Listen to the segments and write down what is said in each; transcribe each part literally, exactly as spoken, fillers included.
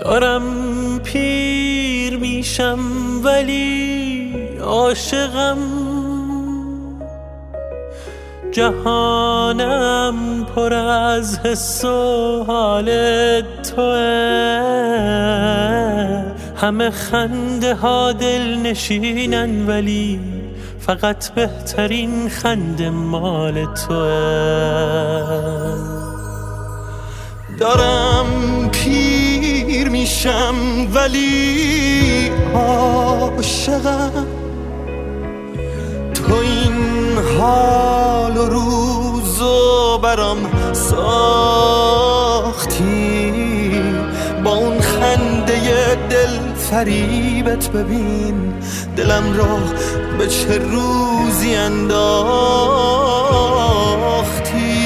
دارم پیر میشم ولی عاشقم، جهانم پر از حس و حال توه. همه خنده ها دل نشینن ولی فقط بهترین خنده مال توه. دارم پیر میشم ولی عاشقم، تو این حال و روزو برام ساختی، با اون خنده دل فریبت ببین دلم را به چه روزی انداختی.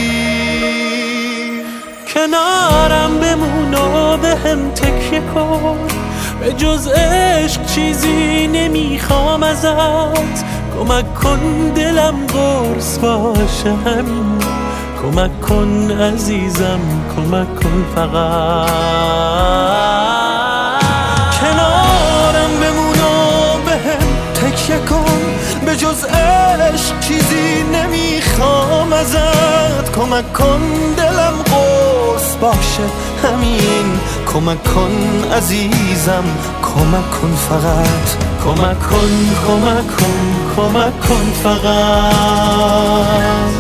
کنارم بمون و به هم تکیه کن، به جز عشق چیزی نمیخوام ازت. کمک کن دلم قرص باشه همین، کمک کن عزیزم کمک کن فقط. کنارم بمون و به هم تکیه کن، به جز عشق چیزی نمیخوام ازت. کمک کن دلم قرص باشه همین، کمک کن عزیزم کمک کن فقط. کمک کن کمک کن کمک کن فقط.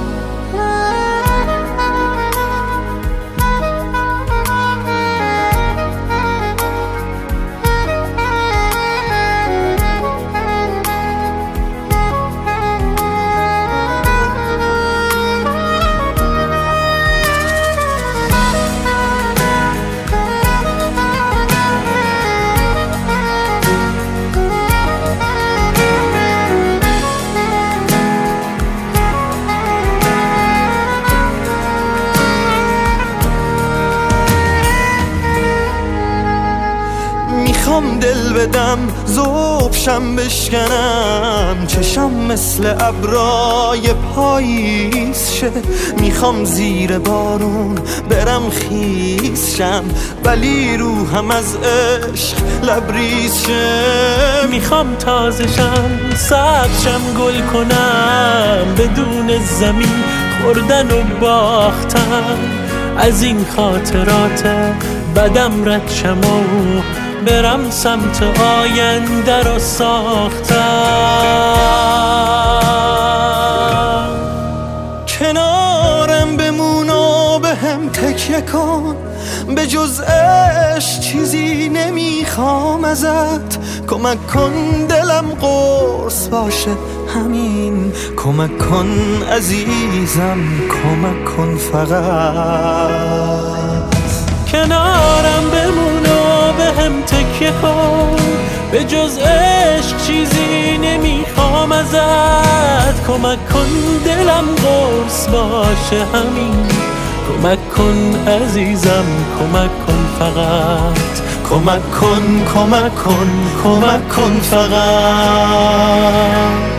میخوام دل بدم ذوبشم بشکنم، چشم مثل ابرای پاییز شه. میخوام زیر بارون برم خیس شم، ولی روحم از عشق لبریز شه. میخوام تازشم سبزشم گل کنم، بدون زمین خوردن و باختن. از این خاطرات بدم رد شم و برم سمت آینده رو ساختم. کنارم بمون و به هم تکیه کن، به جز عشق چیزی نمیخوام ازت. کمک کن دلم قرص باشه همین، کمک کن عزیزم کمک کن فقط. کنارم بمون و به هم تکیه کن، به جز عشق چیزی نمیخوام ازت. کمک کن دلم قرص باشه همین، کمک کن عزیزم کمک کن فقط. کمک کن کمک کن کمک کن فقط.